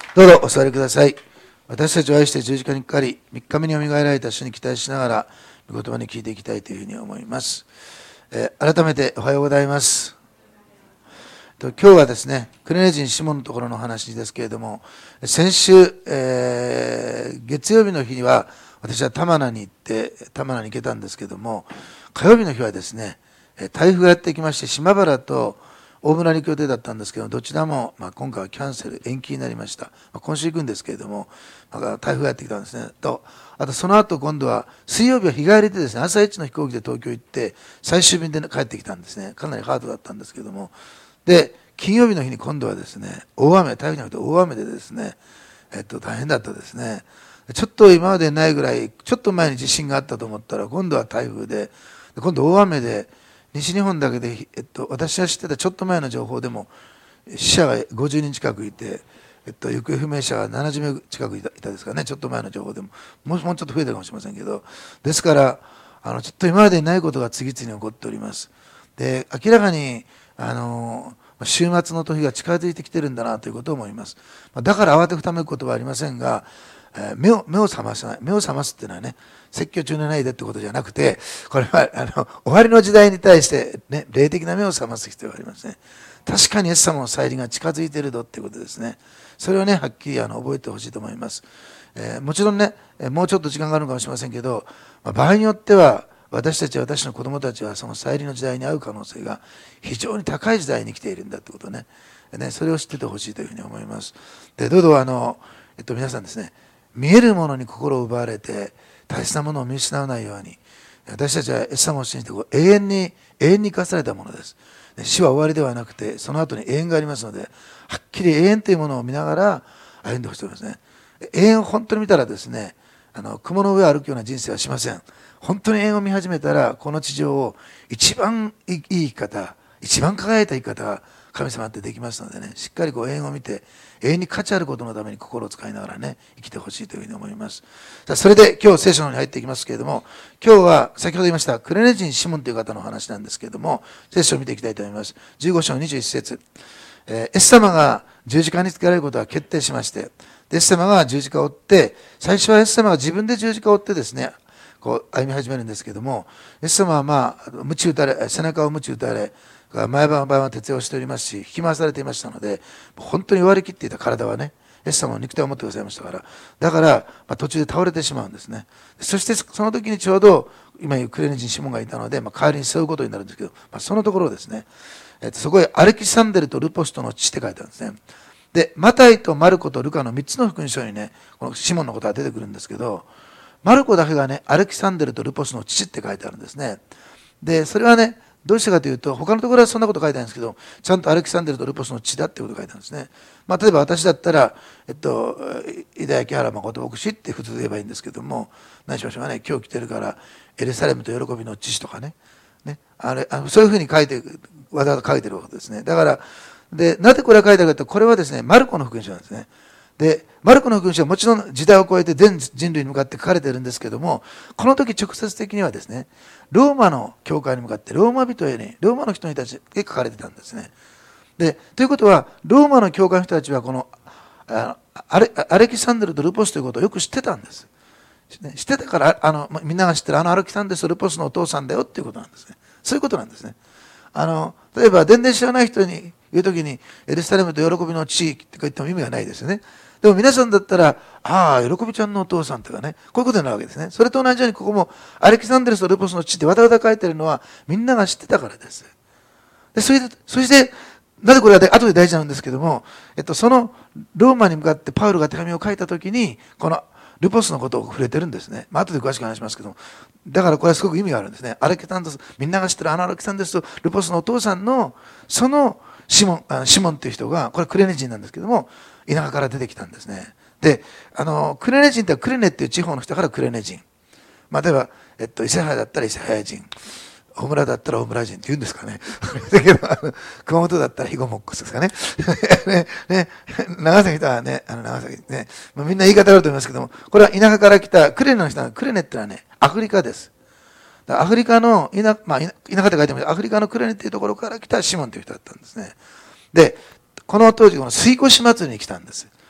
どうぞお座りください。私たちを愛して十字架にかかり、3日目によみがえられた主に期待しながら、御言葉に聞いていきたいというふうに思います。改めておはようございます。今日はですね、クレネ人シモンのところの話ですけれども、先週、月曜日の日には、私は玉名に行けたんですけれども、火曜日の日はですね、台風がやってきまして、島原と大村に行く予定だったんですけど、どちらも、今回はキャンセル、延期になりました。今週行くんですけれども、台風がやってきたんですね。あとその後今度は水曜日は日帰りでですね、朝一の飛行機で東京行って、最終便で帰ってきたんですね。かなりハードだったんですけども。で、金曜日の日に今度はですね、台風じゃなくて大雨でですね、大変だったですね。ちょっと今までないぐらい、ちょっと前に地震があったと思ったら、今度は台風で、今度大雨で、西日本だけで、私が知ってたちょっと前の情報でも、死者が50人近くいて、行方不明者が70名近くいたですかね、ちょっと前の情報でも、もうちょっと増えたかもしれませんけど、ですから、ちょっと今までにないことが次々に起こっております。で、明らかに、週末の時が近づいてきてるんだなということを思います。だから慌てふためくことはありませんが、目を覚まさない。目を覚ますっていうのはね、説教中のないでってことじゃなくて、これは終わりの時代に対して、ね、霊的な目を覚ます必要がありますね。確かにイエス様の再臨が近づいているぞっていうことですね。それをね、はっきり覚えてほしいと思います。もちろんね、もうちょっと時間があるのかもしれませんけど、場合によっては、私の子供たちはその再臨の時代に遭う可能性が非常に高い時代に来ているんだってことね。それを知っててほしいというふうに思います。で、どうぞ皆さんですね、見えるものに心を奪われて大切なものを見失わないように、私たちはイエス様を信じて永遠に生かされたものです。死は終わりではなくて、その後に永遠がありますので、はっきり永遠というものを見ながら歩んでほしいと思いますね。永遠を本当に見たらですね、雲の上を歩くような人生はしません。本当に永遠を見始めたら、この地上を一番いい生き方、一番輝いた生き方が神様ってできますのでね、しっかり永遠を見て、永遠に価値あることのために心を使いながらね、生きてほしいというふうに思います。それで今日聖書の方に入っていきますけれども、今日は先ほど言いましたクレネ人シモンという方の話なんですけれども、聖書を見ていきたいと思います。15章21節。イエス様が十字架につけられることは決定しまして、イエス様が十字架を追って、最初はイエス様が自分で十字架を追ってですね、歩み始めるんですけども、イエス様は鞭打たれ、背中を鞭打たれ、毎晩は徹夜をしておりますし、引き回されていましたので、本当に弱り切っていた体はね、イエス様の肉体を持ってくださいましたから、だから、途中で倒れてしまうんですね。そしてその時にちょうど、今言うクレネ人シモンがいたので、代わりに背負うことになるんですけど、そのところをですね、そこへアレキサンデルとルポスとの父って書いてあるんですね。で、マタイとマルコとルカの3つの福音書にね、このシモンのことが出てくるんですけど、マルコだけがね、アレキサンデルとルポスの父って書いてあるんですね。で、それはね、どうしてかというと、他のところはそんなこと書いてあるんですけど、ちゃんとアレキサンデルとルポスの父だっていうことが書いてあるんですね。例えば私だったら、井田焼原誠牧師って普通で言えばいいんですけども、何しましょうかね、今日来てるから、エルサレムと喜びの父とかね、そういうふうに書いて、わざわざ書いてるわけですね。だから、で、なぜこれが書いてあるかというと、これはですね、マルコの福音書なんですね。で、マルコの福音書はもちろん時代を超えて全人類に向かって書かれているんですけども、この時直接的にはですね、ローマの教会に向かって、ローマの人にたちで書かれてたんですね。で、ということは、ローマの教会の人たちは、このアレキサンデルとルポスということをよく知ってたんです。知ってたから、みんなが知ってるアレキサンデルとルポスのお父さんだよっていうことなんですね。そういうことなんですね。例えば、全然知らない人に言うときに、エルサレムと喜びの父って言っても意味がないですよね。でも皆さんだったら、喜びちゃんのお父さんとかね、こういうことになるわけですね。それと同じように、ここも、アレキサンデルとルポスの父ってわたわた書いてるのは、みんなが知ってたからです。で、そして、なぜこれは後で大事なんですけども、そのローマに向かってパウロが手紙を書いたときに、このルポスのことを触れてるんですね。後で詳しく話しますけども。だからこれはすごく意味があるんですね。アレキサンデル、みんなが知ってるアレキサンデルとルポスのお父さんの、そのシモンっていう人が、これクレネ人なんですけども、田舎から出てきたんですね。で、クレネ人ってクレネっていう地方の人からクレネ人。例えば、伊勢原だったら伊勢原人。大村だったら大村人って言うんですかね。だけど、熊本だったらヒゴモックスですかね。長崎だね、長崎ね。みんな言い方あると思いますけども、これは田舎から来たクレネの人クレネってのはね、アフリカです。アフリカの田舎って書いてます。アフリカのクレネっていうところから来たシモンという人だったんですね。で、この当時、この水越祭りに来たんです。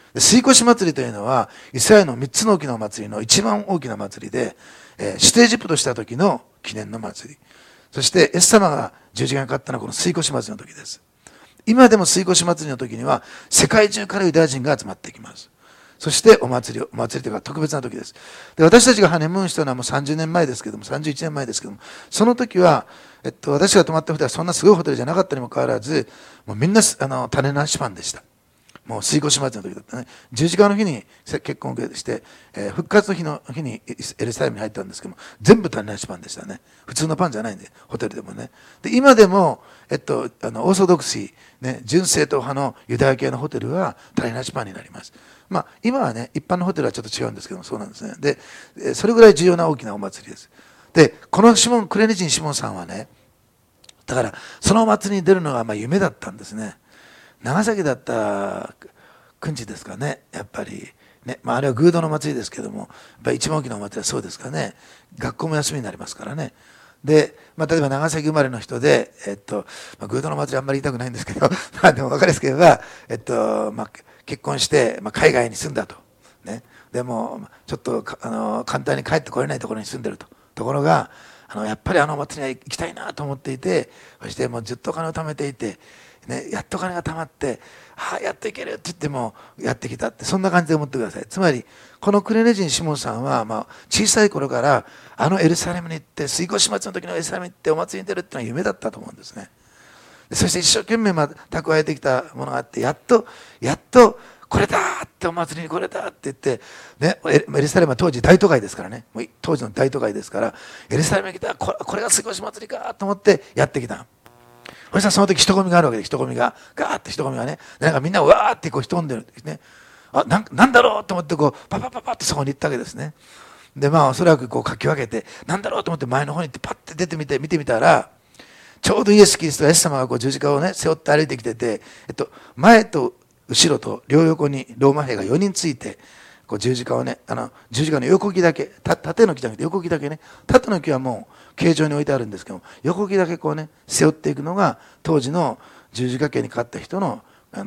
で杉越祭りというのはイスラエルの3つの大きなお祭りの一番大きな祭りで、指定ジプトした時の記念の祭り、そしてイエス様が十字架にかかったのはこの杉越祭りの時です。今でも杉越祭りの時には世界中からユダヤ人が集まってきます。そしてお祭りというか特別な時です。で、私たちがハネムーンしたのはもう30年前ですけども、31年前ですけども、その時は、私が泊まったホテルはそんなすごいホテルじゃなかったにもかかわらず、もうみんな種なしパンでした。もう杉越祭りの時だったね。十字架の日に結婚をして、復活の日にエルサレムに入ったんですけども、全部種なしパンでしたね。普通のパンじゃないんで、ホテルでもね。で、今でも、オーソドクシー、ね、純正統派のユダヤ系のホテルは種なしパンになります。まあ、今はね、一般のホテルはちょっと違うんですけども、そうなんですね。で、それぐらい重要な大きなお祭りです。で、このクレネ人シモンさんはね、だから、そのお祭りに出るのが夢だったんですね。長崎だったくんちですかね、やっぱり。ね、あれは偶道の祭りですけども、やっぱり一番大きなお祭りはそうですかね。学校も休みになりますからね。で、例えば長崎生まれの人で、偶道の祭りあんまり言いたくないんですけど、でも分かりやすく言えば、結婚して、海外に住んだと。ね。でも、ちょっと簡単に帰ってこれないところに住んでると。ところが、やっぱりお祭りには行きたいなと思っていて、そしてもうずっとお金を貯めていて、ね、やっとお金が貯まって、やっと行けるって言ってもやってきたって、そんな感じで思ってください。つまり、このクレネ人シモンさんは、小さい頃からエルサレムに行って、杉越祭りの時のエルサレムに行ってお祭りに出るっていうのは夢だったと思うんですね。そして一生懸命蓄えてきたものがあって、やっとこれだってお祭りにこれだって言って、ね、エルサレムは当時大都会ですからね、もう当時の大都会ですから、エルサレムに来たらこれが杉越祭りかと思ってやってきた。そしたらその時人混みがあるわけで、人混みがガーって人混みがね、なんかみんなわーってこう人混んでるんですね。なんだろうと思ってこうパパパパってそこに行ったわけですね。でおそらくこうかき分けて、なんだろうと思って前の方に行ってパッて出て見てみたら、ちょうどイエス・キリストがイエス様がこう十字架をね背負って歩いてきてて、前と後ろと両横にローマ兵が4人ついて、こう十字架をね、十字架の横木だけ、縦の木じゃなくて横木だけね、縦の木はもう形状に置いてあるんですけども、横木だけこうね背負っていくのが当時の十字架刑にかかった人の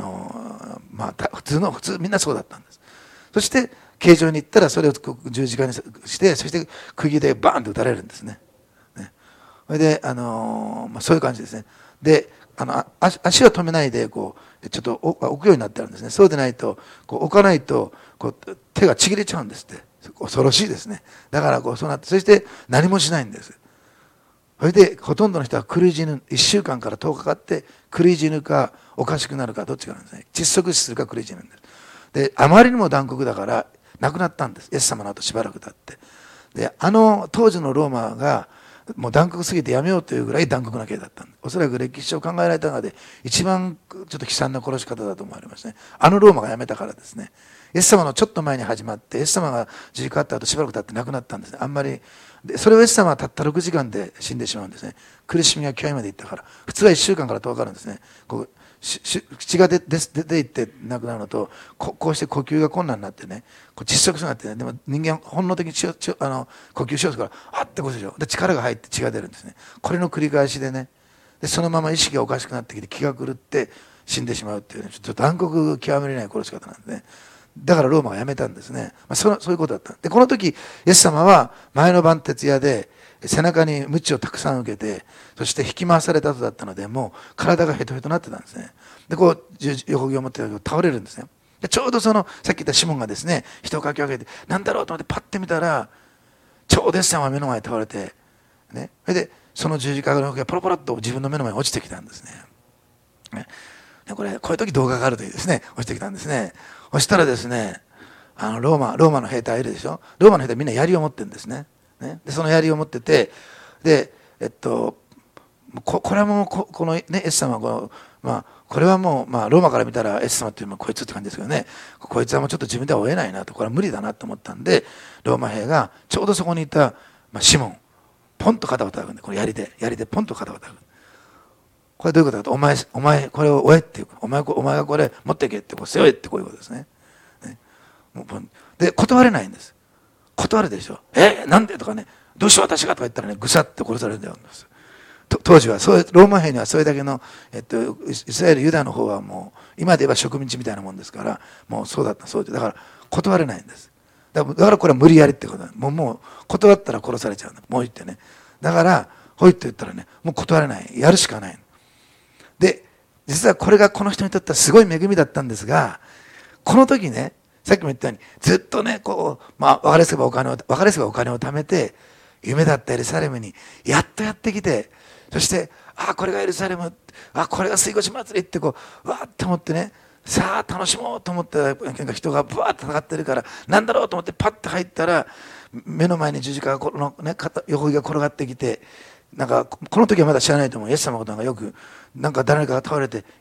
普通みんなそうだったんです。そして形状に行ったらそれを十字架にして、そして釘でバーンと打たれるんですね。それでそういう感じですね。で足を止めないでこうちょっと置くようになってあるんですね。そうでないとこう置かないとこう手がちぎれちゃうんですって。恐ろしいですね。だからそうなって、そして何もしないんです。それでほとんどの人は狂い死ぬ、1週間から10日かかって狂い死ぬかおかしくなるかどっちかなんですね。窒息死するか狂い死ぬんです。であまりにも残酷だから亡くなったんです。イエス様の後しばらく経って。で当時のローマがもう残酷すぎてやめようというぐらい残酷な刑だったんです。おそらく歴史上考えられた中で一番ちょっと悲惨な殺し方だと思われますね。ローマがやめたからですね。イエス様のちょっと前に始まって、イエス様が十字架った後しばらく経って亡くなったんですね。あんまりでそれをイエス様はたった6時間で死んでしまうんですね。苦しみが極みまでいったから。普通は1週間から10日かかるんですね。血が出ていって亡くなるのと、こうして呼吸が困難になってね、こう窒息するようになってね、でも人間本能的に呼吸しようとするから、あってこうでしょ。で力が入って血が出るんですね。これの繰り返しでね、でそのまま意識がおかしくなってきて気が狂って死んでしまうっていうね、ちょっと残酷極めれない殺し方なんですね。だからローマがやめたんですね。そういうことだった。でこの時イエス様は前の晩徹夜で背中に鞭をたくさん受けて、そして引き回された後だったので、もう体がヘトヘトになってたんですね。でこう横木を持って倒れるんですね。でちょうどさっき言ったシモンがですね、人をかき分けてなんだろうと思ってパッて見たら、ちょうどイエス様が目の前に倒れてね、それでその十字架の横がポロポロっと自分の目の前に落ちてきたんですね。でこういう時動画があるといいですね。落ちてきたんですね。そしたらですね、ローマの兵隊いるでしょ。ローマの兵隊みんな槍を持ってるんですね。でその槍を持ってて、でこれはもうこのねイエス様はこれはもうローマから見たらイエス様っていうのはこいつって感じですけどね、こいつはもうちょっと自分では追えないなと、これは無理だなと思ったんで、ローマ兵がちょうどそこにいた、シモンポンと肩を叩くんで、これ槍でポンと肩を叩く。これどういうことかと、お前これを追えっていう、お前がこれ持っていけって、こう背負えって、こういうことですね。で断れないんです。断るでしょ。なんでとかね、どうして私がとか言ったらね、ぐさって殺されるんだよ。 当時はローマ兵にはそれだけの、イスラエルユダの方はもう今で言えば植民地みたいなもんですから、もうそうだったそうで、だから断れないんです。だからこれは無理やりってことだ。もう断ったら殺されちゃうんだ。もう言ってね。だからほいって言ったらね、もう断れない、やるしかない。で実はこれがこの人にとってはすごい恵みだったんですが、この時ね、さっきも言ったようにずっとねこう、分かりやすくお金を貯めて、夢だったエルサレムにやっとやってきて、そしてこれがエルサレム、これが水越祭りってこうわーって思ってね、さあ楽しもうと思って人がブワーッと戦ってるから、なんだろうと思ってパッと入ったら、目の前に十字架の、ね、横木が転がってきて、なんかこの時はまだ知らないと思う、イエス様のことがよくなんか誰かが倒れて、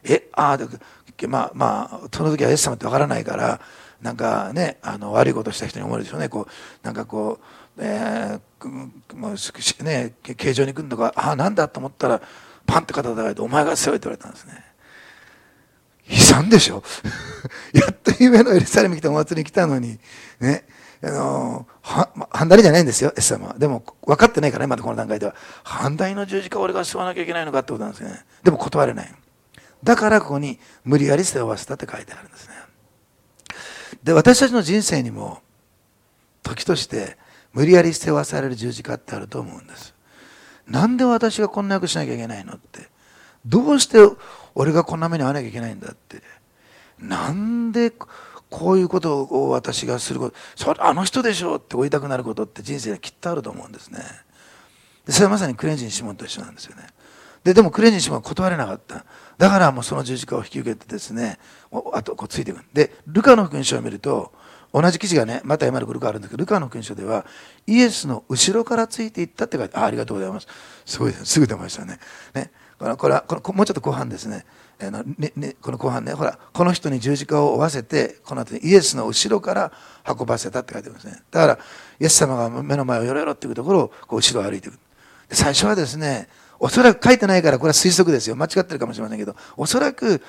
その時はイエス様ってわからないから、なんかね悪いことした人に思えるでしょうね。こうなんかこう、もうね形状に来るのがなんだと思ったら、パンって肩叩かれて、お前が背負いって言われたんですね。悲惨でしょやっと夢のエルサレム来てお祭りに来たのにね、反対じゃないんですよ、イエス様は。でも分かってないからね、まだこの段階では。反対の十字架を俺が背負わなきゃいけないのかってことなんですね。でも断れない。だからここに無理やり背負わせたって書いてあるんですね。で、私たちの人生にも時として無理やり背負わされる十字架ってあると思うんです。なんで私がこんな役しなきゃいけないのって、どうして俺がこんな目に遭わなきゃいけないんだって、なんでこういうことを私がすること、それあの人でしょって追いたくなることって人生できっとあると思うんですね。でそれはまさにクレンジン・シモンと一緒なんですよね。でもクレンジン・シモンは断れなかった。だからもうその十字架を引き受けてですね、あとこうついていく。でルカの福音書を見ると、同じ記事がねまたマルコルカあるんですけど、ルカの福音書ではイエスの後ろからついていったって書いて、ありがとうございます。すごいです、すぐ出ましたね。これはもうちょっと後半ですね。この後半ね、ほらこの人に十字架を負わせて、この後にイエスの後ろから運ばせたって書いてますね。だからイエス様が目の前をよろよろっていうところをこう後ろを歩いていく。最初はですね、おそらく書いてないからこれは推測ですよ、間違ってるかもしれませんけど、おそらく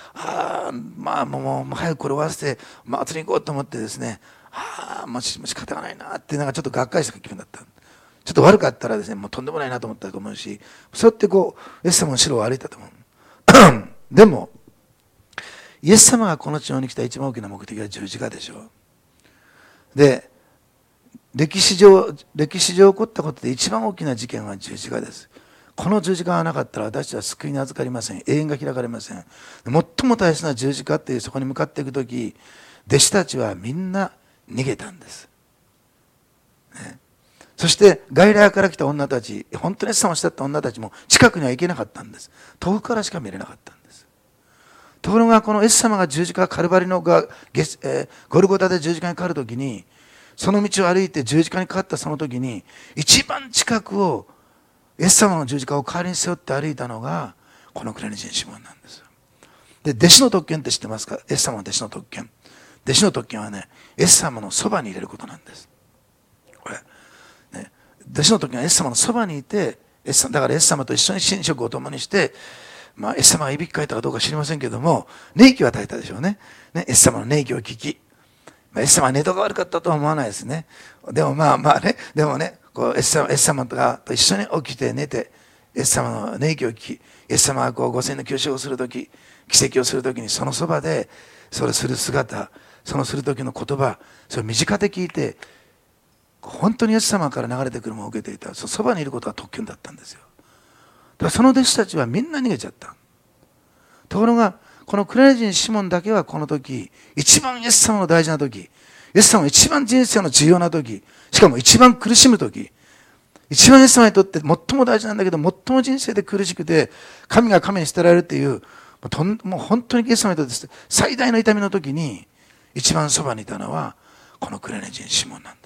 もう早くこれ終わらせて祭りに行こうと思ってですね、もう仕方がないなってなんかちょっとがっかりした気分だった。ちょっと悪かったらですね、もうとんでもないなと思ったと思うし、そうやってこうイエス様の後ろを歩いたと思う。でもイエス様がこの地上に来た一番大きな目的は十字架でしょう。で歴史上起こったことで一番大きな事件は十字架です。この十字架がなかったら私たちは救いに預かりません。永遠が開かれません。最も大切な十字架っていう、そこに向かっていくとき、弟子たちはみんな逃げたんです、ね。そして外来から来た女たち、本当にイエス様を慕った女たちも近くには行けなかったんです。遠くからしか見れなかったんです。ところがこのイエス様が十字架カルバリのゴルゴタで十字架にかかるときに、その道を歩いて十字架にかかったその時に、一番近くをイエス様の十字架を代わりに背負って歩いたのがこのクレネジン・シモンなんです。で弟子の特権って知ってますか？イエス様の弟子の特権。弟子の特権はね、イエス様のそばに入れることなんです。これ、ね、弟子の特権はイエス様のそばにいて、だからイエス様と一緒に寝食を共にして、イエス様がいびきかいたかどうか知りませんけども、寝息は絶えたでしょうね。イエス様の寝息を聞き、イエス様は寝床が悪かったとは思わないですね。でもでもね、こうイエス様と一緒に起きて寝て、イエス様の寝息を聞き、イエス様がこう5000の救赎をするとき、奇跡をするときにそのそばで、それする姿、そのするときの言葉、それを身近で聞いて、本当にイエス様から流れてくるものを受けていた。そばにいることが特権だったんですよ。だからその弟子たちはみんな逃げちゃった。ところが、このクレネジン・シモンだけはこの時、一番イエス様の大事な時、イエス様の一番人生の重要な時、しかも一番苦しむ時、一番イエス様にとって最も大事なんだけど、最も人生で苦しくて、神が神に捨てられるっていう、もう本当にイエス様にとって最大の痛みの時に、一番そばにいたのは、このクレネジン・シモンなんです。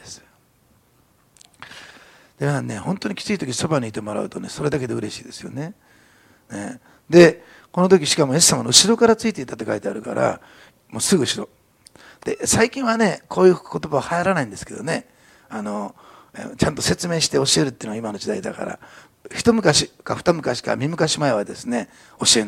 ではね、本当にきつい時そばにいてもらうとね、それだけで嬉しいですよね。で、この時しかもイエス様の後ろからついていたって書いてあるから、もうすぐ後ろ。で、最近はね、こういう言葉は流行らないんですけどね、ちゃんと説明して教えるっていうのは今の時代だから、一昔か二昔か三昔前はですね、教えない。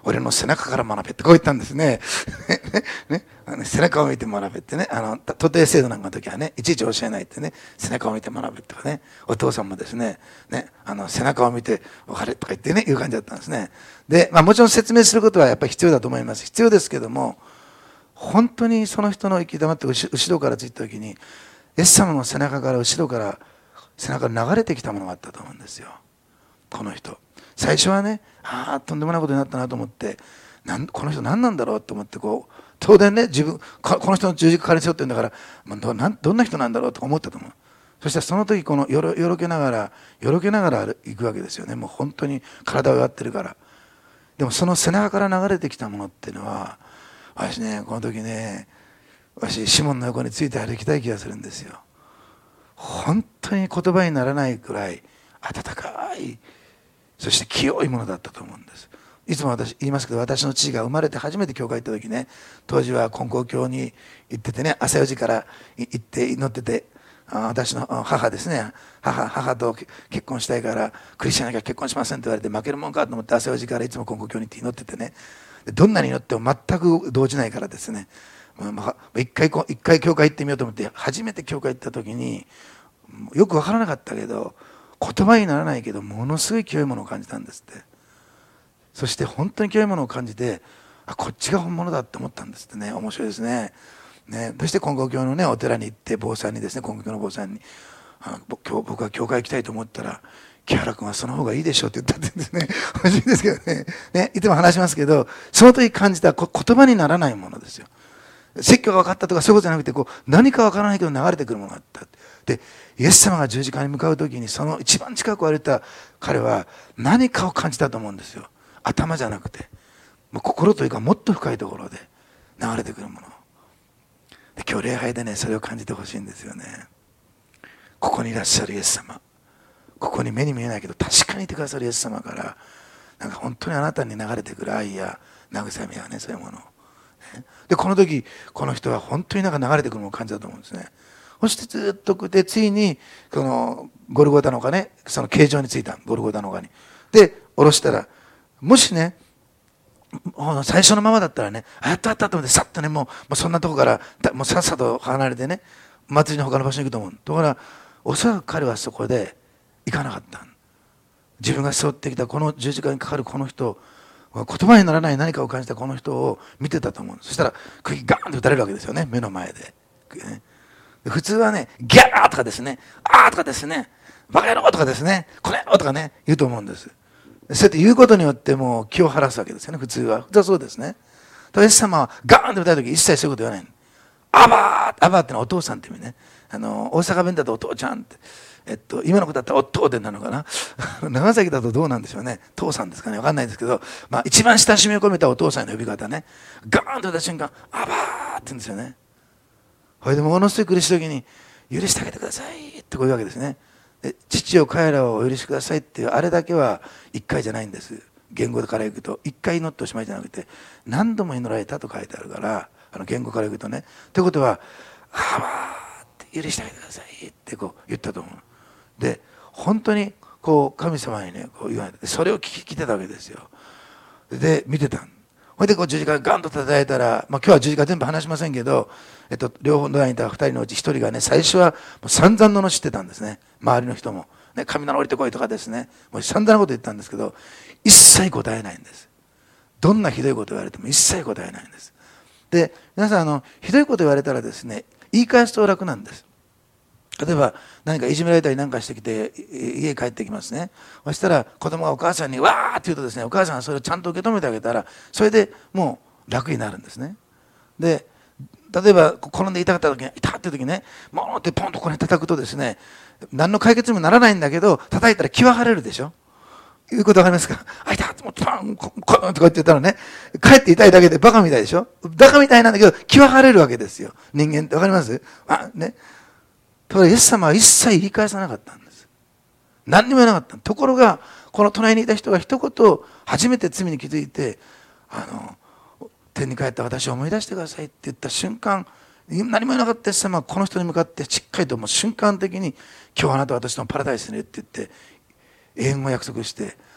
俺の背中から学べってこう言ったんですね。ね、背中を見て学べってね、徒弟制度なんかの時はね、いちいち教えないってね、背中を見て学べとかね、お父さんもですね、背中を見て分かれとか言ってね、いう感じだったんですね。で、もちろん説明することはやっぱり必要だと思います。必要ですけども、本当にその人の生き様って後ろからついた時に、イエス様の背中から後ろから背中から流れてきたものがあったと思うんですよ。この人。最初はね、とんでもないことになったなと思って、この人何なんだろうと思って、当然ね、この人の十字架から背負ってるんだから、どんな人なんだろうと思ったと思う。そしたらその時、よろけながら行くわけですよね。もう本当に体を弱ってるから。でもその背中から流れてきたものっていうのは、私ね、この時ね、シモンの横について歩きたい気がするんですよ。本当に言葉にならないくらい温かい、そして清いものだったと思うんです。いつも私言いますけど、私の父が生まれて初めて教会行った時ね、当時は金光教に行っててね、朝4時から行って祈ってて、私の母ですね、母と結婚したいからクリスチャンなきゃ結婚しませんって言われて、負けるもんかと思って朝4時からいつも金光教に行って祈っててね、どんなに祈っても全く動じないからですね、一回教会行ってみようと思って初めて教会行った時に、よく分からなかったけど、言葉にならないけどものすごい清いものを感じたんですって。そして本当に清いものを感じて、こっちが本物だって思ったんですってね。面白いですね。そして金光教のね、お寺に行って坊さんにですね、金光教の坊さんに僕は教会行きたいと思ったら、木原君はその方がいいでしょうって言ったってですね、面白いですけどね、いつも話しますけど、その時感じた言葉にならないものですよ。説教が分かったとかそういうことじゃなくて、何か分からないけど流れてくるものがあった。で、イエス様が十字架に向かう時に、その一番近く歩いた彼は何かを感じたと思うんですよ。頭じゃなくて、心というかもっと深いところで流れてくるもの。で、今日礼拝でね、それを感じてほしいんですよね。ここにいらっしゃるイエス様、ここに目に見えないけど確かにいてくださるイエス様から、本当にあなたに流れてくる愛や慰めやね、そういうもの。で、この時この人は本当に流れてくるものを感じたと思うんですね。そしてずっとで、ついにこのゴルゴタの丘ね、その形状についた、ゴルゴタの丘にで下ろしたら、もしね、最初のままだったらね、やったと思ってさっとね、もうそんなとこからもうさっさと離れてね、祭りの他の場所に行くと思う。ところがおそらく彼はそこで行かなかった。自分が背負ってきたこの十字架にかかるこの人、言葉にならない何かを感じたこの人を見てたと思う。そしたら釘ガーンと打たれるわけですよね、目の前で。普通はね、ギャーとかですね、あーとかですね、バカ野郎とかですね、この野郎とかね、言うと思うんです。そうやって言うことによってもう気を晴らすわけですよね、普通は。普通はそうですね。イエス様はガーンと打たれた時一切そういうこと言わないの。アバーってのはお父さんって意味ね。大阪弁だとお父ちゃんって。今の子だったらおっとうでなのかな。長崎だとどうなんでしょうね。父さんですかね。わかんないですけど、一番親しみを込めたお父さんの呼び方ね。ガーンと打った瞬間、アバーって言うんですよね。それでものすごい苦しい時に、許してあげてくださいってこういうわけですね。で、父よ彼らをお許しくださいっていうあれだけは一回じゃないんです。言語からいくと一回祈っておしまいじゃなくて、何度も祈られたと書いてあるから、言語からいくとね。ということは、アバーって許してあげてくださいってこう言ったと思う。で、本当に神様にね、言われて、それを聞いてたわけですよ。で、見てた。ほいで十字架ガンと叩いたら、今日は十字架全部話しませんけど、両方の間にいた2人のうち1人がね、最初はもう散々罵ってたんですね。周りの人も。ね、雷降りてこいとかですね。もう散々なこと言ったんですけど、一切答えないんです。どんなひどいこと言われても一切答えないんです。で、皆さん、ひどいこと言われたらですね、言い返すと楽なんです。例えば何かいじめられたりなんかしてきて家帰ってきますね。そしたら子供がお母さんにわーって言うとですね、お母さんがそれをちゃんと受け止めてあげたら、それでもう楽になるんですね。で、例えば転んで痛かった時に痛って時ね、もーってポンとここに叩くとですね、何の解決にもならないんだけど、叩いたら気は晴れるでしょ。いうことわかりますか。あ、痛ってもうパンコンとか言ってたらね、帰って痛いだけでバカみたいでしょ。バカみたいなんだけど気は晴れるわけですよ。人間ってわかります？ね。ところがイエス様は一切言い返さなかったんです。何にも言わなかった。ところがこの隣にいた人が一言初めて罪に気づいて、天に帰った私を思い出してくださいって言った瞬間、何も言わなかったイエス様はこの人に向かってしっかりともう瞬間的に、今日あなたは私のパラダイスにいるって言って永遠を約束して、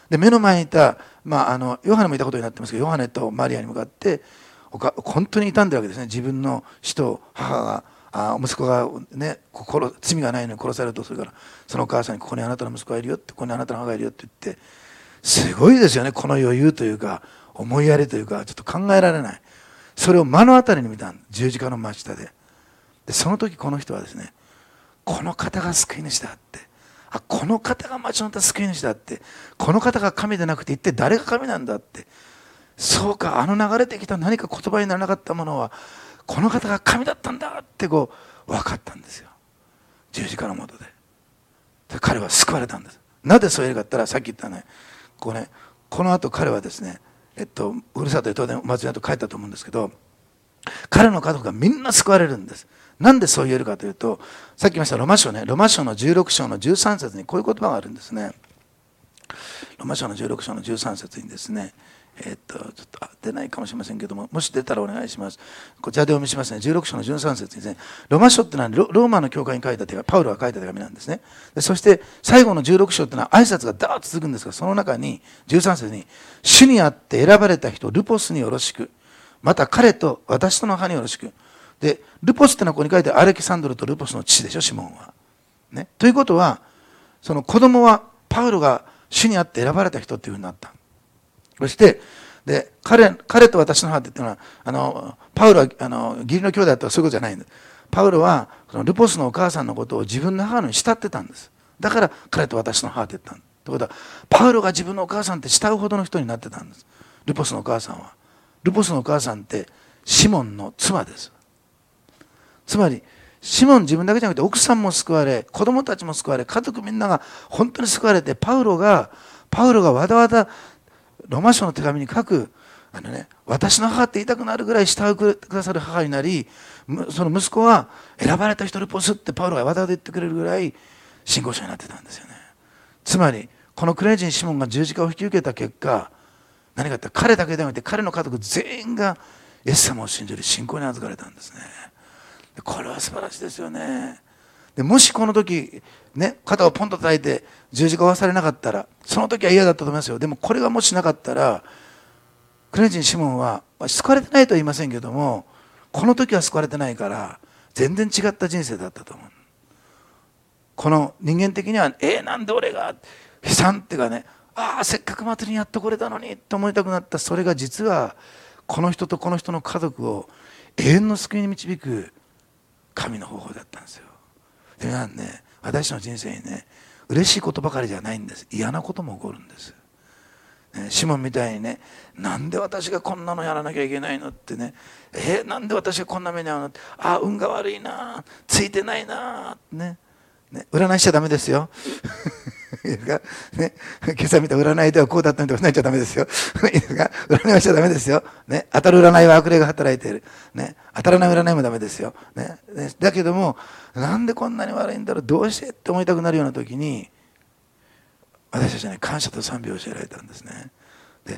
で目の前にいた、ヨハネもいたことになってますけど、ヨハネとマリアに向かって本当に傷んでるわけですね。自分の死と母が息子がね、罪がないのに殺されるとするから、そのお母さんにここにあなたの息子がいるよって、ここにあなたの母がいるよって言って、すごいですよね。この余裕というか思いやりというか、ちょっと考えられない。それを目の当たりに見たん、十字架の真下で。その時この人はですね、この方が救い主だって、この方が待ち望んだ救い主だって、この方が神でなくて一体誰が神なんだって、そうか、流れてきた何か言葉にならなかったものはこの方が神だったんだって分かったんですよ、十字架の下で。彼は救われたんです。なぜそう言えるかって言ったら、さっき言ったね、この後彼はですね、ふるさとへ当然祭りの後帰ったと思うんですけど、彼の家族がみんな救われるんです。なんでそう言えるかというと、さっき言いましたロマ書ね、ロマ書の16章の13節にこういう言葉があるんですね。ロマ書の16章の13節にですね、ちょっと出ないかもしれませんけども、もし出たらお願いします。こちらでお見せしますね。16章の13節にですね、ロマ書っていうのはローマの教会に書いた手紙、パウロが書いた手紙なんですね。でそして最後の16章っていうのは挨拶がダーッと続くんですが、その中に13節に、主にあって選ばれた人ルポスによろしく、また彼と私との母によろしく。でルポスってのはここに書いてアレキサンドルとルポスの父でしょ、シモンは、ね。ということは、その子供はパウロが主にあって選ばれた人っていうふうになった。そしてで彼と私の母っていうのは、パウロは義理の兄弟だったらそういうことじゃないんです。パウロはそのルポスのお母さんのことを自分の母のように慕ってたんです。だから彼と私の母って言ったんです。ということは、パウロが自分のお母さんって慕うほどの人になってたんです。ルポスのお母さんは。ルポスのお母さんってシモンの妻です。つまりシモン自分だけじゃなくて奥さんも救われ、子供たちも救われ、家族みんなが本当に救われて、パウロがわざわざロマ書の手紙に書く、私の母って言いたくなるぐらい慕うくださる母になり、その息子は選ばれた人ルポスってパウロがわざわざ言ってくれるぐらい信仰者になってたんですよね。つまりこのクレイジンシモンが十字架を引き受けた結果、何かって彼だけではなくて彼の家族全員がイエス様を信じる信仰に預かれたんですね。これは素晴らしいですよね。でもしこの時ね、肩をポンと叩いて十字架を忘れなかったら、その時は嫌だったと思いますよ。でもこれがもしなかったら、クレイジンシモンは救われてないとは言いませんけども、この時は救われてないから全然違った人生だったと思う。この人間的にはなんで俺が悲惨っていうかね、せっかく祭りにやっと来れたのにと思いたくなった。それが実はこの人とこの人の家族を永遠の救いに導く神の方法だったんですよ。でね、私の人生にね、嬉しいことばかりじゃないんです。嫌なことも起こるんです。シモンみたいにね、なんで私がこんなのやらなきゃいけないのってね、なんで私がこんな目に遭うのって、運が悪いな、ついてないな、ね、占いしちゃダメですよ。ね、今朝見た占いではこうだったので占いちゃダメですよ。占いはしちゃダメですよ。ね、当たる占いは悪霊が働いている。ね、当たらない占いもダメですよ。ね、だけども、なんでこんなに悪いんだろう、どうしてって思いたくなるような時に、私たちはね、感謝と賛美を教えられたんですね。で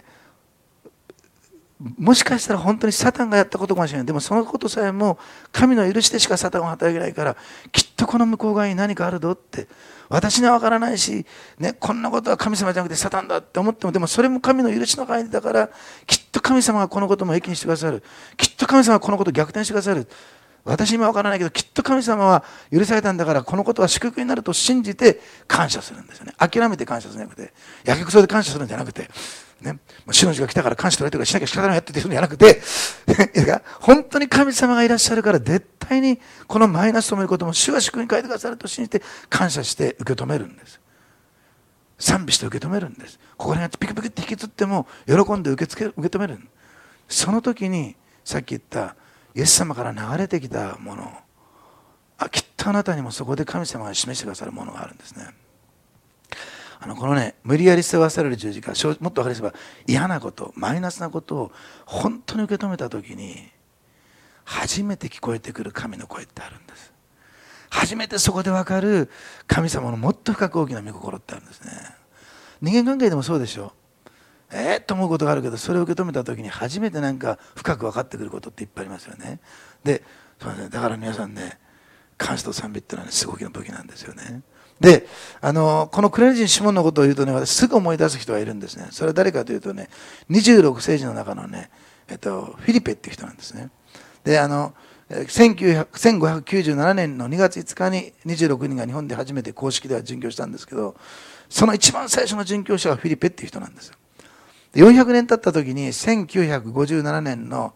もしかしたら本当にサタンがやったことかもしれない。でもそのことさえも神の許しでしかサタンは働けないから、きっとこの向こう側に何かあるぞって、私には分からないし、ね、こんなことは神様じゃなくてサタンだって思っても、でもそれも神の許しの範囲だから、きっと神様がこのことも益にしてくださる。きっと神様はこのことを逆転してくださる。私には分からないけど、きっと神様は許されたんだから、このことは祝福になると信じて感謝するんですよね。諦めて感謝するんじゃなくて、やけくそで感謝するんじゃなくて、ね、主の字が来たから感謝取れてるからしなきゃ仕方ないやっててするんじゃなくて、本当に神様がいらっしゃるから、絶対にこのマイナスと思うことも主は祝福に変えてくださると信じて感謝して受け止めるんです。賛美して受け止めるんです。ここら辺ピクピクって引きずっても喜んで受け止める。その時にさっき言ったイエス様から流れてきたもの、きっとあなたにもそこで神様が示してくださるものがあるんですね。このね、無理やり背負わされる十字架、もっと分かりやすいば嫌なこと、マイナスなことを本当に受け止めた時に初めて聞こえてくる神の声ってあるんです。初めてそこで分かる神様のもっと深く大きな御心ってあるんですね。人間関係でもそうでしょ。と思うことがあるけど、それを受け止めた時に初めてなんか深く分かってくることっていっぱいありますよね。で、だから皆さんね、感謝と賛美っていうのはね、すごいの武器なんですよね。 でこのクレネ人シモンのことを言うとね、私すぐ思い出す人がいるんですね。それは誰かというとね、26世紀の中のね、フィリペっていう人なんですね。で1597年の2月5日に26人が日本で初めて公式では殉教したんですけど、その一番最初の殉教者はフィリペっていう人なんですよ。400年経った時に1997年の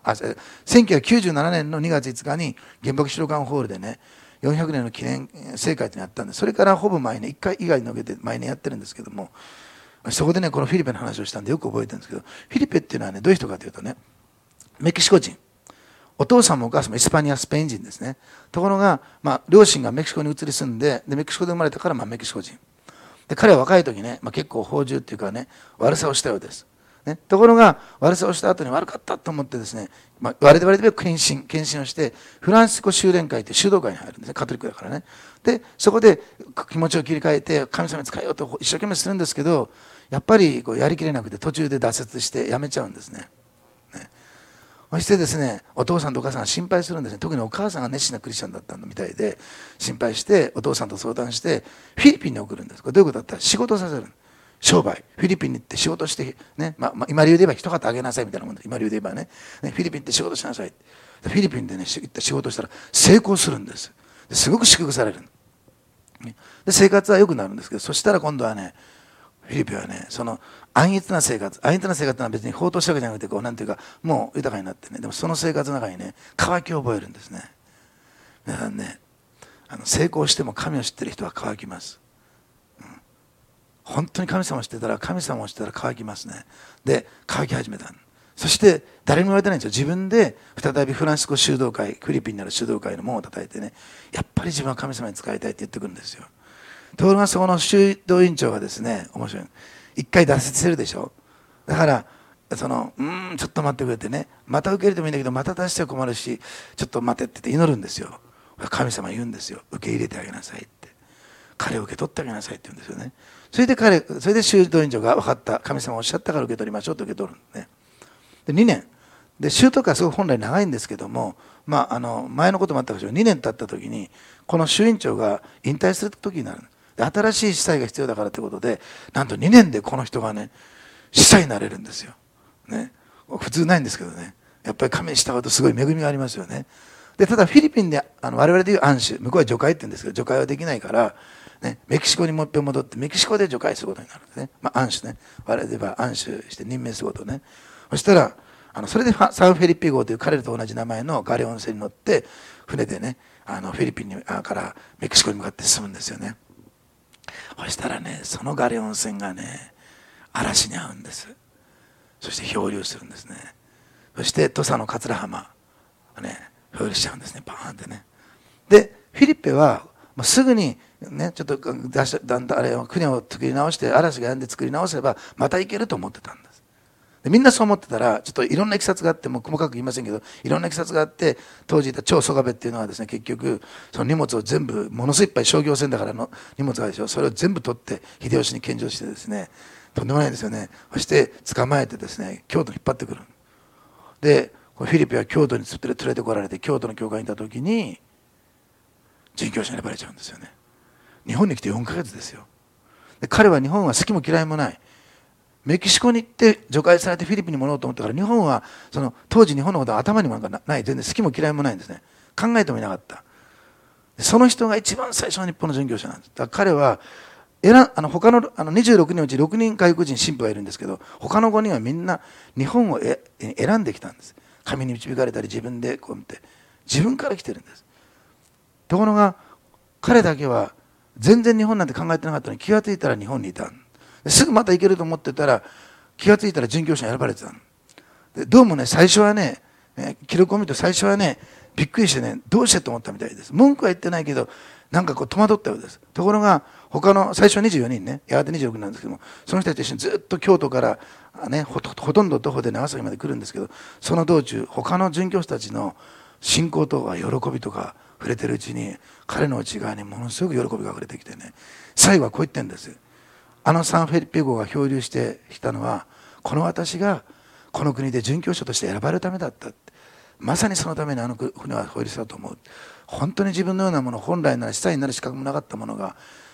2月5日に原爆資料館ホールでね、400年の記念聖会というのをやったんで、それからほぼ毎年1回以外に述べて毎年やってるんですけども、そこでねこのフィリペの話をしたんでよく覚えてるんですけど、フィリペっていうのはねどういう人かというとね、メキシコ人、お父さんもお母さんもイスパニアスペイン人ですね。ところが、両親がメキシコに移り住んで、メキシコで生まれたからメキシコ人で、彼は若い時ね、結構放縦っていうかね悪さをしたようです、ね。ところが悪さをした後に悪かったと思ってですね、我々で献身をしてフランシスコ修練会という修道会に入るんですね。カトリックだからね。でそこで気持ちを切り替えて神様に仕えようと一生懸命するんですけど、やっぱりやりきれなくて途中で挫折してやめちゃうんですね。そしてですね、お父さんとお母さんが心配するんですね。特にお母さんが熱心なクリスチャンだったみたいで心配してお父さんと相談してフィリピンに送るんです。これどういうことだったら仕事させる、商売、フィリピンに行って仕事してね、今流で言えば一旗あげなさいみたいなもんで、今流で言えばね、フィリピン行って仕事しなさい。フィリピンでね行って仕事したら成功するんです。すごく祝福される。で生活は良くなるんですけど、そしたら今度はね、フィリピンはね、その安逸な生活というのは別に放蕩したわけじゃなくて、こうなんていうかもう豊かになってね、でもその生活の中にね渇きを覚えるんですね。皆さんね、成功しても神を知ってる人は渇きます。本当に神様を知ってたら渇きますね。で渇き始めた。そして誰にも言われてないんですよ。自分で再びフランシスコ修道会、フィリピンにある修道会の門を叩いてね、やっぱり自分は神様に仕えたいって言ってくるんですよ。ところがそこの修道院長がですね、面白い、一回挫折してるでしょ。だからちょっと待ってくれてね、また受け入れてもいいんだけどまた出しては困るし、ちょっと待ってって言って祈るんですよ。神様言うんですよ。受け入れてあげなさいって、彼を受け取ってあげなさいって言うんですよね。それで修道院長が分かった、神様おっしゃったから受け取りましょうと受け取るんですね。で2年で修道会はすごく本来長いんですけども、前のこともあったかしら2年経った時にこの修院長が引退する時になる。新しい司祭が必要だからということで、なんと2年でこの人がね司祭になれるんですよ、ね。普通ないんですけどね、やっぱり神に従うとすごい恵みがありますよね。でただフィリピンで我々でいう安守、向こうは除会って言うんですけど、除会はできないから、ね、メキシコにもう一遍戻ってメキシコで除会することになるんですね。安守ね、我々で言えば安守して任命することね。そしたらそれでサンフェリッピ号という彼らと同じ名前のガレオン船に乗って船でね、フィリピンからメキシコに向かって進むんですよね。そしたらね、そのガレオン船がね嵐に遭うんです。そして漂流するんですね。そして土佐の桂浜ね漂流しちゃうんですね、バーンってね。でフィリペはもうすぐにね、ちょっと船を作り直して、嵐が止んで作り直せばまた行けると思ってたんです。でみんなそう思ってたら、ちょっといろんな経緯があって、もう細かく言いませんけど、いろんな経緯があって、当時いた張曽我部っていうのはですね、結局その荷物を全部、ものすごいいっぱい商業船だからの荷物があるでしょ、それを全部取って秀吉に献上してですね、とんでもないですよね。そして捕まえてですね、京都に引っ張ってくる。でフィリピンは京都に連れてこられて、京都の教会にいた時に殉教者に選ばれちゃうんですよね。日本に来て4ヶ月ですよ。で彼は日本は好きも嫌いもない、メキシコに行って除会されてフィリピンに戻ろうと思ったから、日本は当時日本のことは頭にもない、全然好きも嫌いもないんですね。考えてもいなかった。その人が一番最初の日本の殉教者なんです。だから彼は他の26人のうち6人外国人神父がいるんですけど、他の5人はみんな日本を選んできたんです。神に導かれたり自分でこう見て自分から来てるんです。ところが彼だけは全然日本なんて考えてなかったのに、気が付いたら日本にいた。すぐまた行けると思ってたら、気が付いたら殉教者に選ばれてた。でどうもね、最初はね、記録を見ると最初はねびっくりしてね、どうしてと思ったみたいです。文句は言ってないけど、なんか戸惑ったようです。ところが他の最初は24人ね、やがて26人なんですけども、その人たちと一緒にずっと京都からね、ほとんど徒歩で長崎まで来るんですけど、その道中他の殉教師たちの信仰とか喜びとか触れてるうちに、彼の内側にものすごく喜びが溢れてきてね、最後はこう言ってるんです。サンフェリッペ号が漂流してきたのは、この私がこの国で殉教者として選ばれるためだった。まさにそのために船は漂流したと思う。本当に自分のようなもの、本来なら司祭になる資格もなかったものが、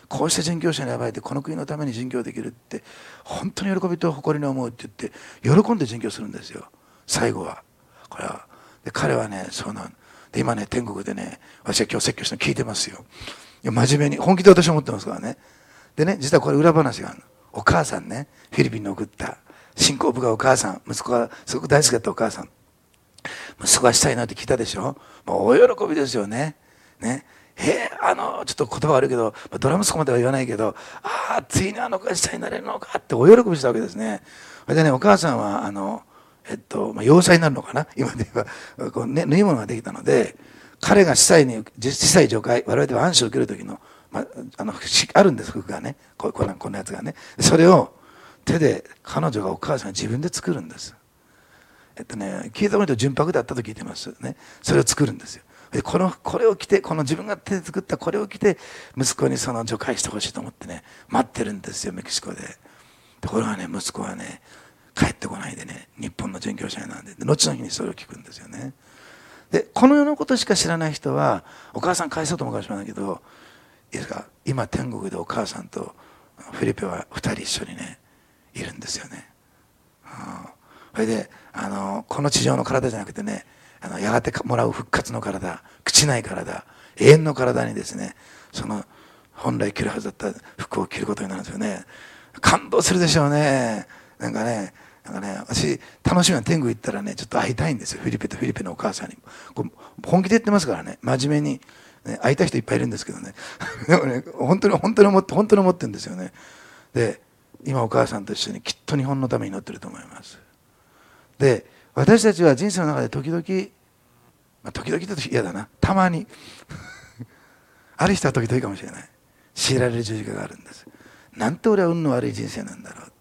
こうして殉教者に選ばれてこの国のために殉教できるって本当に喜びと誇りに思うって言って喜んで殉教するんですよ、最後は。これはで彼はね、そうなんで、今ね天国でね、私は今日説教して聞いてますよ。いや真面目に本気で私は思ってますからね。でね、実はこれ裏話があるの。お母さんね、フィリピンに送った信仰深いお母さん、息子がすごく大好きだったお母さん、息子がしたいなって聞いたでしょ。もう大喜びですよね。ね、ちょっと言葉悪いけど、ドラ息子までは言わないけど、ついにあの子がしたいになれるのかって大喜びしたわけですね。それでね、お母さんは洋妻になるのかな、今で言えばこう、ね、縫い物ができたので、彼が司祭除会、我々では暗視を受ける時の、あるんです、服がね、こんなやつがね、それを手で彼女が、お母さんが自分で作るんです。聞いたこと純白だったと聞いてますね。それを作るんですよ。でこれを着て、この自分が手で作ったこれを着て息子にその除会してほしいと思ってね、待ってるんですよ、メキシコで。ところがね、息子はね帰ってこないでね、日本の殉教者になんで、後の日にそれを聞くんですよね。でこの世のことしか知らない人は、お母さん返そうと思うかもしれないけど、いいですか、今天国でお母さんとフィリペは2人一緒にねいるんですよね。それでこの地上の体じゃなくてね、やがてもらう復活の体、朽ちない体、永遠の体にですね、その本来着るはずだった服を着ることになるんですよね。感動するでしょうね。なんかね、私楽しみな天国行ったらね、ちょっと会いたいんですよ、フィリペのお母さんに。本気で言ってますからね、真面目に、ね、会いたい人いっぱいいるんですけどねでもね、本当に思ってるんですよね。で今お母さんと一緒にきっと日本のために祈ってると思います。で私たちは人生の中で時々って嫌だな、たまにある人は時々かもしれない、強いられる十字架があるんです。なんて俺は運の悪い人生なんだろうって、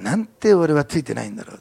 なんて俺はついてないんだろうって、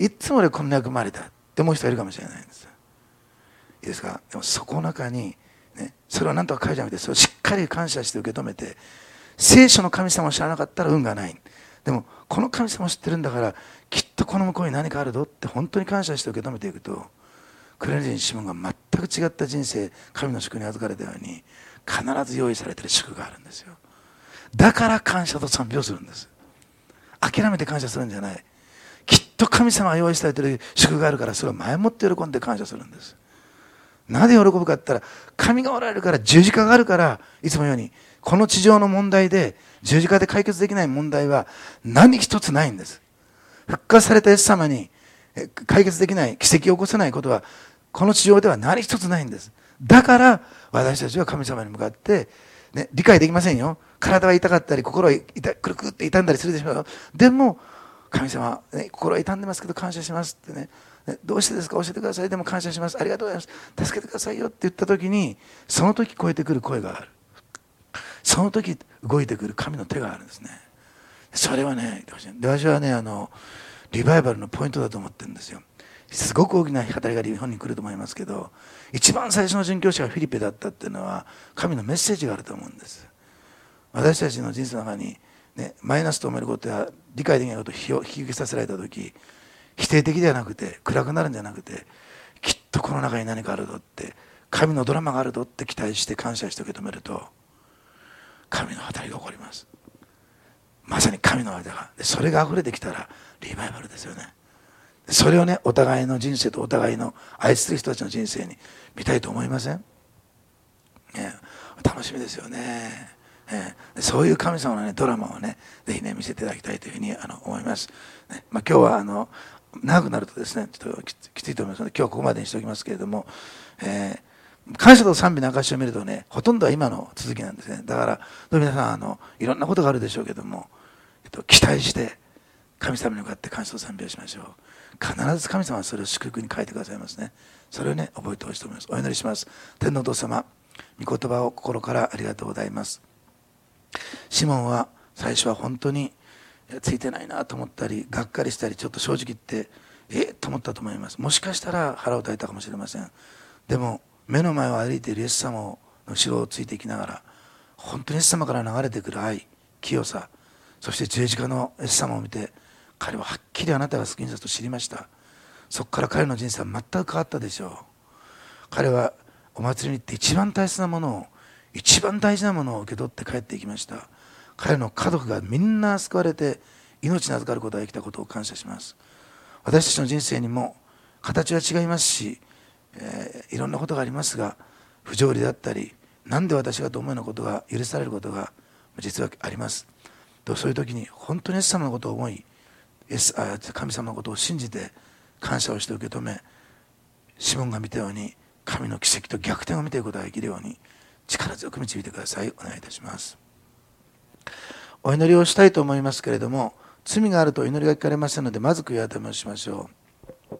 いつも俺こんな役回りだって思う人がいるかもしれないんです。いいですか。でもそこの中に、ね、それを何とか書いてなくて、それをしっかり感謝して受け止めて、聖書の神様を知らなかったら運がない。でもこの神様を知ってるんだから、きっとこの向こうに何かあるぞって本当に感謝して受け止めていくと、クレネ人シモンが全く違った人生、神の祝に預かれたように必ず用意されている祝があるんですよ。だから感謝と賛美をするんです。諦めて感謝するんじゃない。きっと神様が用意されている祝があるから、それを前もって喜んで感謝するんです。なぜ喜ぶかって言ったら、神がおられるから、十字架があるから。いつも言うようにこの地上の問題で十字架で解決できない問題は何一つないんです。復活されたイエス様に解決できない、奇跡を起こせないことはこの地上では何一つないんです。だから私たちは神様に向かって、ね、理解できませんよ。体は痛かったり心はくるくって痛んだりするでしょう。でも神様、ね、心は痛んでますけど感謝しますってね、どうしてですか教えてください、でも感謝します、ありがとうございます、助けてくださいよって言った時に、その時超えてくる声がある。その時動いてくる神の手があるんですね。それはね、私はね、リバイバルのポイントだと思ってるんですよ。すごく大きな働きが日本に来ると思いますけど、一番最初の殉教者がフィリペだったっていうのは神のメッセージがあると思うんです。私たちの人生の中に、ね、マイナスと思えることや理解できないことを引き受けさせられた時、否定的ではなくて暗くなるんじゃなくて、きっとこの中に何かあるぞって、神のドラマがあるぞって期待して感謝して受け止めると、神の働きが起こります。まさに神の技が、それが溢れてきたらリバイバルですよね。それをね、お互いの人生とお互いの愛する人たちの人生に見たいと思いません？楽しみですよね。そういう神様の、ね、ドラマをね、ぜひね見せていただきたいというふうに思います。今日は長くなるとですね、ちょっときついと思いますので、今日はここまでにしておきますけれども、感謝と賛美の証を見るとね、ほとんどは今の続きなんですね。だから皆さんいろんなことがあるでしょうけども、期待して神様に向かって感謝と賛美をしましょう。必ず神様はそれを祝福に書いてくださいますね。それをね覚えてほしいと思います。お祈りします。天のお父様、御言葉を心からありがとうございます。シモンは最初は本当についてないなと思ったり、がっかりしたり、ちょっと正直言ってと思ったと思います。もしかしたら腹を立てたかもしれません。でも目の前を歩いているイエス様の後ろをついていきながら、本当にイエス様から流れてくる愛、清さ、そして十字架のイエス様を見て、彼ははっきりあなたが救い主だと知りました。そこから彼の人生は全く変わったでしょう。彼はお祭りに行って一番大切なものを一番大事なものを受け取って帰っていきました。彼の家族がみんな救われて命に預かることができたことを感謝します。私たちの人生にも形は違いますし、いろんなことがありますが、不条理であったり、なんで私がと思うようなことが許されることが実はあります。そういう時に本当にイエス様のことを思い、神様のことを信じて感謝をして受け止め、シモンが見たように神の奇跡と逆転を見ていくことができるように力強く導いてください。お願いいたします。お祈りをしたいと思いますけれども、罪があると祈りが聞かれませんので、まず悔い改めをしましょう。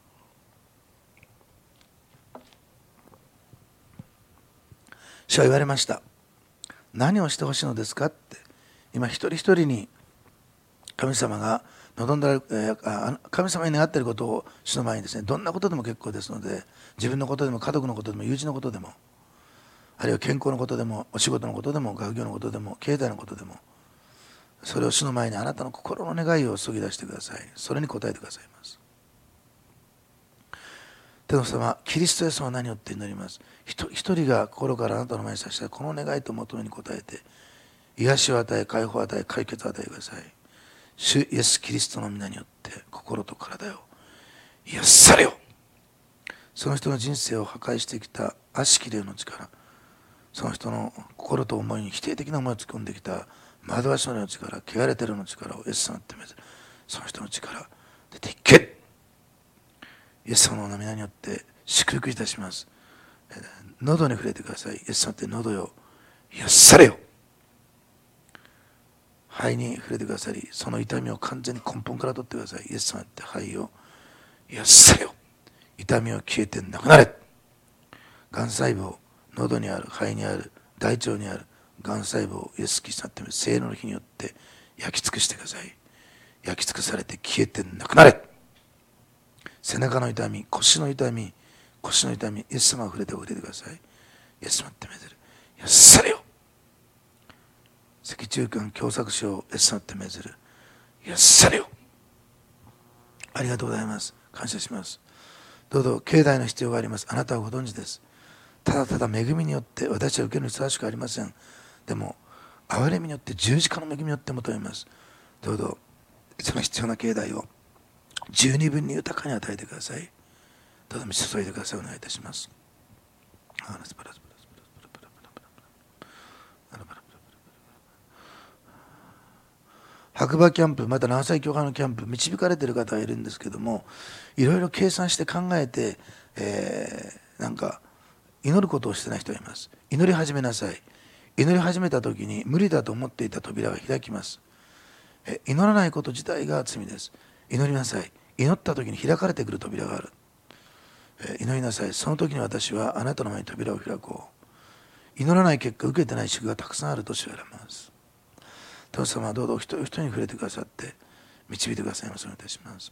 主は言われました。何をしてほしいのですかって。今一人一人に神様が望んだ神様に願っていることを主の前にですね、どんなことでも結構ですので、自分のことでも家族のことでも友人のことでも、あるいは健康のことでもお仕事のことでも学業のことでも経済のことでも、それを主の前にあなたの心の願いを注ぎ出してください。それに応えてくださいます。天の様、キリストイエスの名によって祈ります。一人が心からあなたの前に差したこの願いと求めに応えて、癒しを与え、解放を与え、解決を与えてください。主イエスキリストの皆によって心と体を癒されよ。その人の人生を破壊してきた悪しき霊の力、その人の心と思いに否定的な思いを突っ込んできた惑わしの力、汚れてるの力をイエス様ってめず、その人の力出ていけ。イエス様の皆によって祝福いたします。喉に触れてください。イエス様って喉よ癒されよ。肺に触れてくださり、その痛みを完全に根本から取ってください。イエス様って肺を癒されよ。痛みを消えてなくなれ。がん細胞、喉にある、肺にある、大腸にあるがん細胞をイエス・キリストに聖霊の火によって焼き尽くしてください。焼き尽くされて消えてなくなれ。背中の痛み、腰の痛み、イエス様が触れてください。イエス様ってめずる。癒されよ。脊柱管狭窄症、イエス様ってめずる。癒されよ。ありがとうございます。感謝します。どうぞ境内の必要があります。あなたはご存知です。ただただ恵みによって私は受けるにふさわしくありません。でも憐れみによって十字架の恵みによって求めます。どうぞその必要な境内を十二分に豊かに与えてください。どうぞ注いでください。お願いいたします。白馬キャンプ、また長崎教会のキャンプ、導かれている方がいるんですけども、いろいろ計算して考えて、なんか祈ることをしてない人がいます。祈り始めなさい。祈り始めた時に無理だと思っていた扉が開きます。祈らないこと自体が罪です。祈りなさい。祈った時に開かれてくる扉がある。祈りなさい。その時に私はあなたの前に扉を開こう。祈らない結果受けてない祝がたくさんあると言われます。天様はどうぞ一人一人に触れてくださって導いてくださいます。お願いいたします。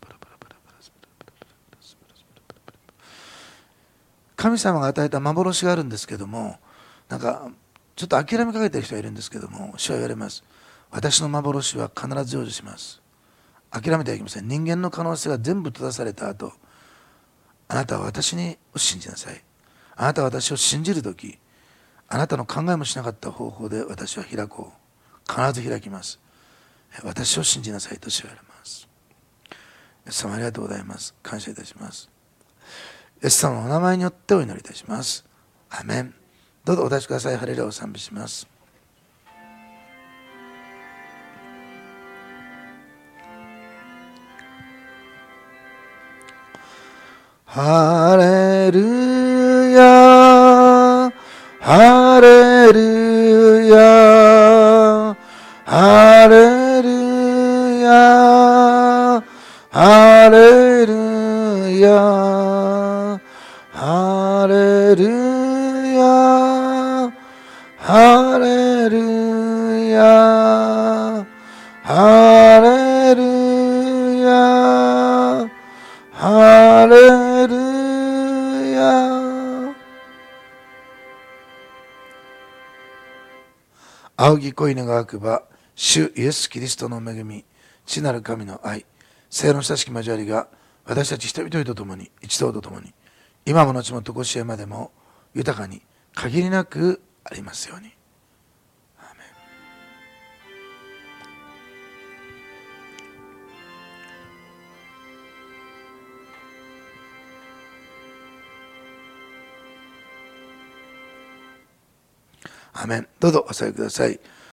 神様が与えた幻があるんですけども、なんかちょっと諦めかけている人がいるんですけども、主は言われます。私の幻は必ず成就します。諦めてはいけません。人間の可能性が全部閉ざされた後、あなたは私を信じなさい。あなたは私を信じるとき、あなたの考えもしなかった方法で私は開こう。必ず開きます。私を信じなさいと言われます。イエス様ありがとうございます。感謝いたします。イエス様のお名前によってお祈りいたします。アーメン。どうぞお立ちください。ハレルヤを賛美します。ハレルヤ、ハレルヤ、ハレルヤ、ハレルヤ、ハレルヤ、ハレルヤ、ハレルヤ、ハレルヤ。仰ぎ恋願わくば、主イエス・キリストの恵み、父なる神の愛、聖の親しき交わりが私たち一人一人と一同と共に、今も後も常しえまでも豊かに限りなくありますように。アーメン。アーメン。どうぞお座りください。